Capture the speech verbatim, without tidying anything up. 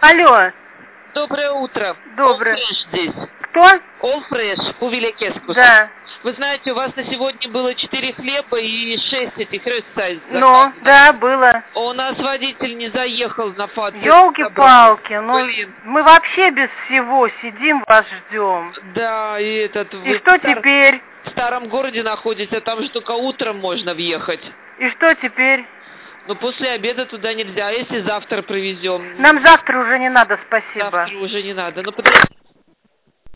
Алло. Доброе утро. Доброе. All Fresh здесь. Кто? All Fresh, у Вилекескуса. Да. Вы знаете, у вас на сегодня было четыре хлеба и шесть этих рöstsайз. Ну, да, было. У нас водитель не заехал на фат. Ёлки-палки, ну мы вообще без всего сидим, вас ждем. Да, и этот... И что стар... теперь? В старом городе находитесь, там же только утром можно въехать. И что теперь? Ну, после обеда туда нельзя, а если завтра привезем? Нам завтра уже не надо, спасибо. Завтра уже не надо. Ну, подождите.